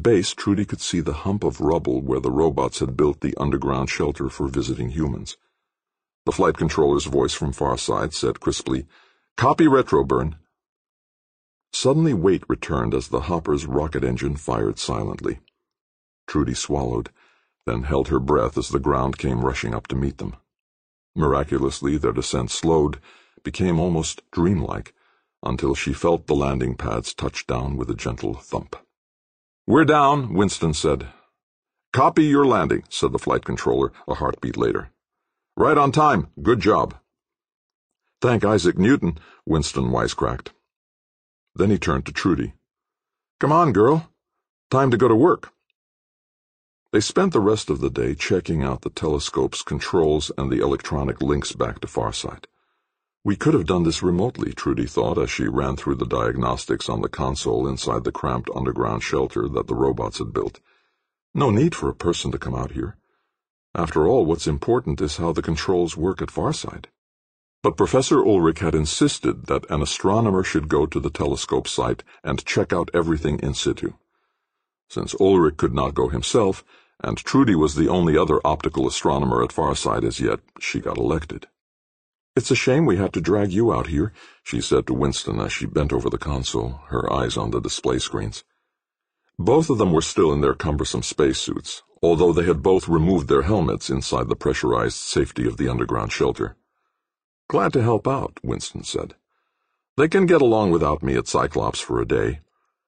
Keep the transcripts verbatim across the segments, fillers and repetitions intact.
base, Trudy could see the hump of rubble where the robots had built the underground shelter for visiting humans. The flight controller's voice from Farside said crisply, "Copy retroburn." Suddenly weight returned as the hopper's rocket engine fired silently. Trudy swallowed, then held her breath as the ground came rushing up to meet them. Miraculously, their descent slowed, became almost dreamlike, until she felt the landing pads touch down with a gentle thump. "We're down," Winston said. "Copy your landing," said the flight controller a heartbeat later. "Right on time. Good job." "Thank Isaac Newton," Winston wisecracked. Then he turned to Trudy. "Come on, girl. Time to go to work." They spent the rest of the day checking out the telescope's controls and the electronic links back to Farside. We could have done this remotely, Trudy thought as she ran through the diagnostics on the console inside the cramped underground shelter that the robots had built. No need for a person to come out here. After all, what's important is how the controls work at Farside. But Professor Ulrich had insisted that an astronomer should go to the telescope site and check out everything in situ. Since Ulrich could not go himself, and Trudy was the only other optical astronomer at Farside as yet, she got elected. "It's a shame we had to drag you out here," she said to Winston as she bent over the console, her eyes on the display screens. Both of them were still in their cumbersome spacesuits, although they had both removed their helmets inside the pressurized safety of the underground shelter. "Glad to help out," Winston said. "They can get along without me at Cyclops for a day."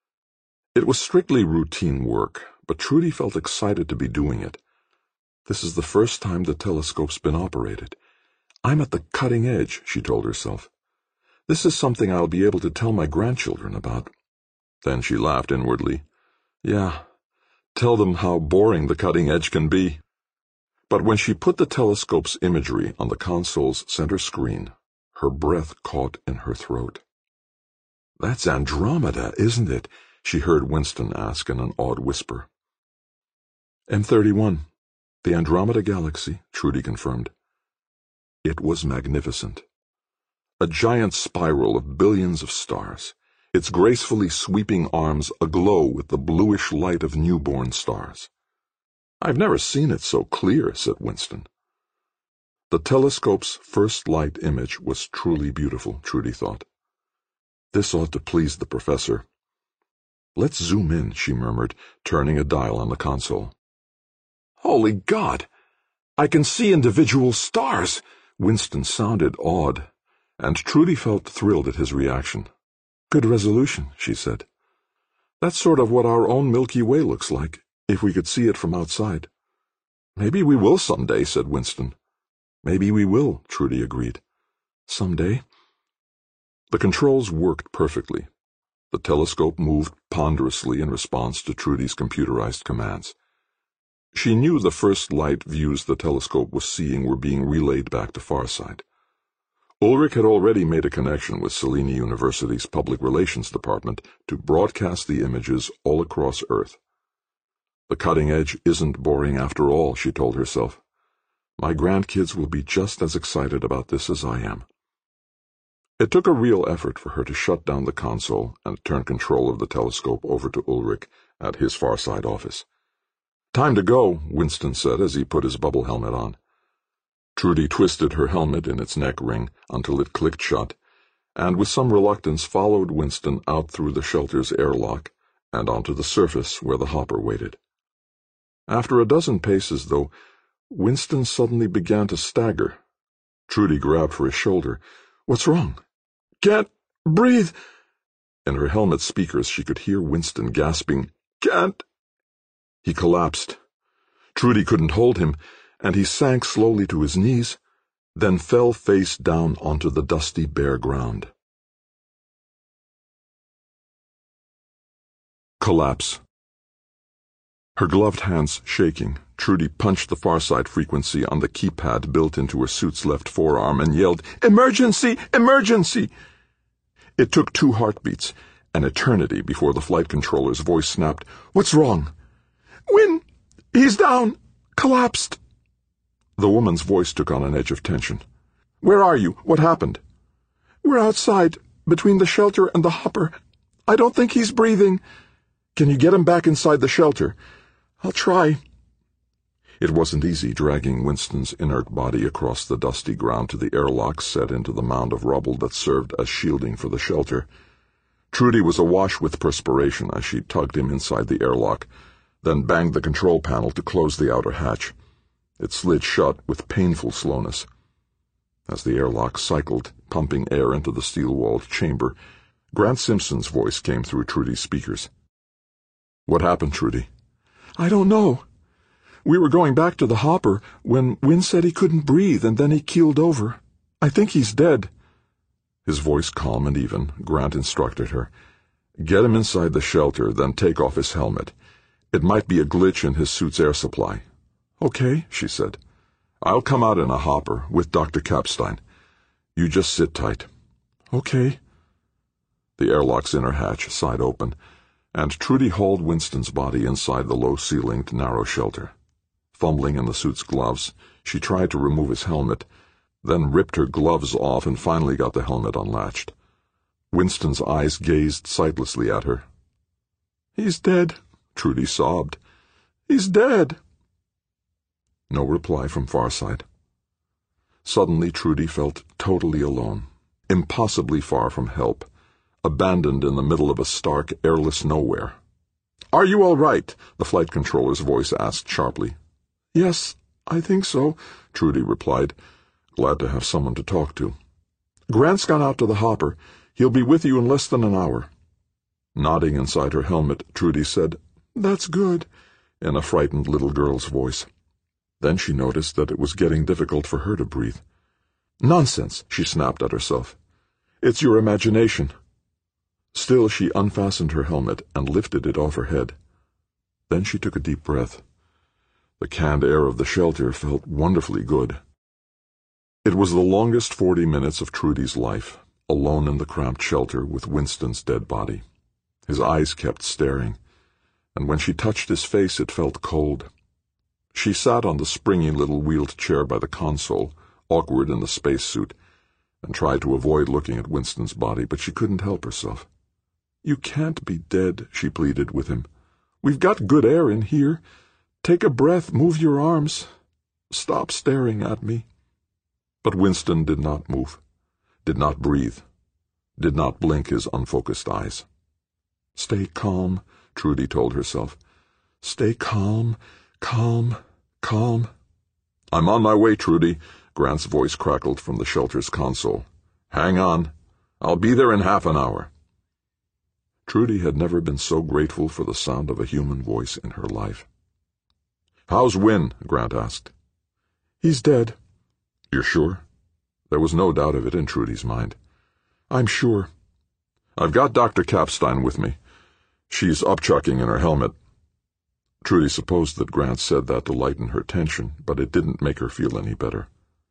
It was strictly routine work, but Trudy felt excited to be doing it. This is the first time the telescope's been operated. "I'm at the cutting edge," she told herself. "This is something I'll be able to tell my grandchildren about." Then she laughed inwardly. Yeah, tell them how boring the cutting edge can be. But when she put the telescope's imagery on the console's center screen, her breath caught in her throat. "That's Andromeda, isn't it?" she heard Winston ask in an awed whisper. M thirty-one, the Andromeda Galaxy, Trudy confirmed. It was magnificent. A giant spiral of billions of stars, its gracefully sweeping arms aglow with the bluish light of newborn stars. "I've never seen it so clear," said Winston. The telescope's first light image was truly beautiful, Trudy thought. This ought to please the professor. "Let's zoom in," she murmured, turning a dial on the console. "Holy God! I can see individual stars!" Winston sounded awed, and Trudy felt thrilled at his reaction. "Good resolution," she said. "That's sort of what our own Milky Way looks like, if we could see it from outside." "Maybe we will someday," said Winston. "Maybe we will," Trudy agreed. "Someday." The controls worked perfectly. The telescope moved ponderously in response to Trudy's computerized commands. She knew the first light views the telescope was seeing were being relayed back to Farside. Ulrich had already made a connection with Selene University's Public Relations Department to broadcast the images all across Earth. The cutting edge isn't boring after all, she told herself. My grandkids will be just as excited about this as I am. It took a real effort for her to shut down the console and turn control of the telescope over to Ulrich at his Farside office. "Time to go," Winston said as he put his bubble helmet on. Trudy twisted her helmet in its neck ring until it clicked shut, and with some reluctance followed Winston out through the shelter's airlock and onto the surface where the hopper waited. After a dozen paces, though, Winston suddenly began to stagger. Trudy grabbed for his shoulder. "What's wrong?" "Can't breathe." In her helmet speakers she could hear Winston gasping, "Can't." He collapsed. Trudy couldn't hold him, and he sank slowly to his knees, then fell face down onto the dusty bare ground. Collapse. Her gloved hands shaking, Trudy punched the Farside frequency on the keypad built into her suit's left forearm and yelled, "Emergency! Emergency!" It took two heartbeats, an eternity, before the flight controller's voice snapped, "What's wrong?" "Win! He's down! Collapsed!" The woman's voice took on an edge of tension. "Where are you? What happened?" "We're outside, between the shelter and the hopper. I don't think he's breathing." Can you get him back inside the shelter? I'll try. It wasn't easy dragging Winston's inert body across the dusty ground to the airlock set into the mound of rubble that served as shielding for the shelter. Trudy was awash with perspiration as she tugged him inside the airlock, then banged the control panel to close the outer hatch. It slid shut with painful slowness. As the airlock cycled, pumping air into the steel-walled chamber, Grant Simpson's voice came through Trudy's speakers. "What happened, Trudy?" "I don't know. We were going back to the hopper when Wynne said he couldn't breathe, and then he keeled over. I think he's dead." His voice calm and even, Grant instructed her. "Get him inside the shelter, then take off his helmet. It might be a glitch in his suit's air supply." "Okay," she said. "I'll come out in a hopper with Doctor Kapstein. You just sit tight." "Okay." The airlock's inner hatch sighed open, and Trudy hauled Winston's body inside the low-ceilinged, narrow shelter. Fumbling in the suit's gloves, she tried to remove his helmet, then ripped her gloves off and finally got the helmet unlatched. Winston's eyes gazed sightlessly at her. "He's dead," Trudy sobbed. "He's dead." No reply from Farside. Suddenly Trudy felt totally alone, impossibly far from help, abandoned in the middle of a stark, airless nowhere. "Are you all right?" the flight controller's voice asked sharply. "Yes, I think so," Trudy replied, glad to have someone to talk to. "Grant's gone out to the hopper. He'll be with you in less than an hour." Nodding inside her helmet, Trudy said, "That's good," in a frightened little girl's voice. Then she noticed that it was getting difficult for her to breathe. "Nonsense," she snapped at herself. "It's your imagination." Still, she unfastened her helmet and lifted it off her head. Then she took a deep breath. The canned air of the shelter felt wonderfully good. It was the longest forty minutes of Trudy's life, alone in the cramped shelter with Winston's dead body. His eyes kept staring, and when she touched his face it felt cold. She sat on the springy little wheeled chair by the console, awkward in the spacesuit, and tried to avoid looking at Winston's body, but she couldn't help herself. "You can't be dead," she pleaded with him. "We've got good air in here. Take a breath, move your arms. Stop staring at me." But Winston did not move, did not breathe, did not blink his unfocused eyes. "Stay calm," Trudy told herself. "Stay calm, calm, calm." "I'm on my way, Trudy," Grant's voice crackled from the shelter's console. "Hang on. I'll be there in half an hour." Trudy had never been so grateful for the sound of a human voice in her life. "How's Wynne?" Grant asked. "He's dead." "You're sure?" There was no doubt of it in Trudy's mind. "I'm sure." "I've got Doctor Kapstein with me. She's upchucking in her helmet." Trudy supposed that Grant said that to lighten her tension, but it didn't make her feel any better.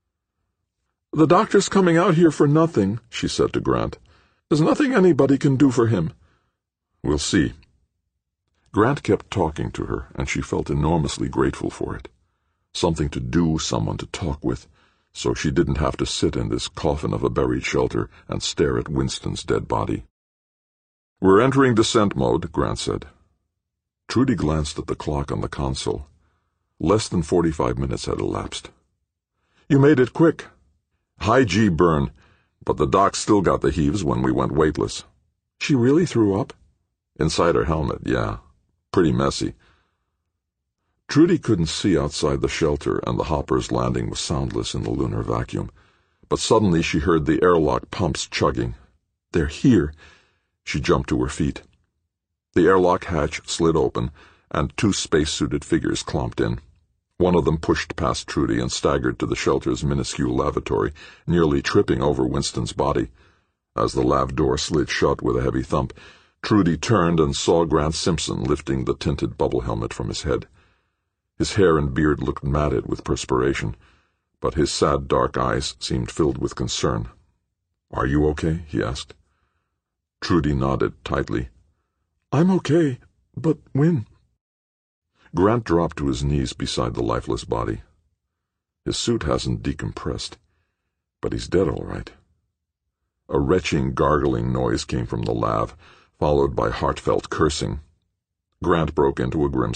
"The doctor's coming out here for nothing," she said to Grant. "There's nothing anybody can do for him." "We'll see." Grant kept talking to her, and she felt enormously grateful for it. Something to do, someone to talk with, so she didn't have to sit in this coffin of a buried shelter and stare at Winston's dead body. "We're entering descent mode," Grant said. Trudy glanced at the clock on the console. Less than forty-five minutes had elapsed. "You made it quick." "High G burn, but the doc still got the heaves when we went weightless." "She really threw up?" "Inside her helmet, yeah. Pretty messy." Trudy couldn't see outside the shelter, and the hopper's landing was soundless in the lunar vacuum. But suddenly she heard the airlock pumps chugging. "They're here." She jumped to her feet. The airlock hatch slid open, and two spacesuited figures clomped in. One of them pushed past Trudy and staggered to the shelter's minuscule lavatory, nearly tripping over Winston's body. As the lav door slid shut with a heavy thump, Trudy turned and saw Grant Simpson lifting the tinted bubble helmet from his head. His hair and beard looked matted with perspiration, but his sad dark eyes seemed filled with concern. "Are you okay?" he asked. Trudy nodded tightly. "I'm okay, but Wynne—" Grant dropped to his knees beside the lifeless body. "His suit hasn't decompressed, but he's dead all right." A retching, gargling noise came from the lav, followed by heartfelt cursing. Grant broke into a grim